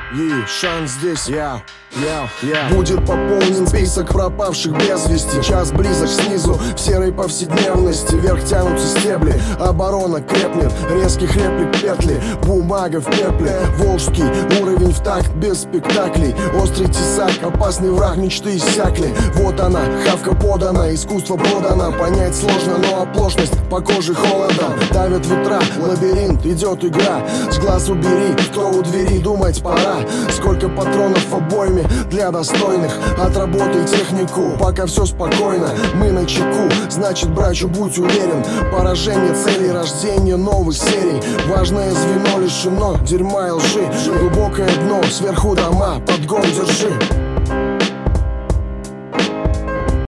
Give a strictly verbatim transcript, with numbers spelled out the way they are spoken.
И шанс здесь, я, я, я. Будет пополнен список пропавших без вести. Час близок снизу, в серой повседневности. Вверх тянутся стебли, оборона крепнет. Резких реплик петли, бумага в пепле. Волжский уровень в такт, без спектаклей. Острый тесак, опасный враг, мечты иссякли. Вот она, хавка подана, искусство продано. Понять сложно, но оплошность по коже холодом. Давят ветра, лабиринт, идет игра. С глаз убери, кто у двери, думать пора. Сколько патронов в обойме для достойных. Отработай технику, пока все спокойно. Мы на чеку, значит, братью, будь уверен. Поражение целей, рождение новых серий. Важное звено лишено дерьма и лжи. Глубокое дно, сверху дома, подгон держи.